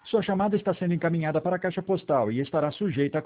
Sua chamada está sendo encaminhada para a caixa postal e estará sujeita a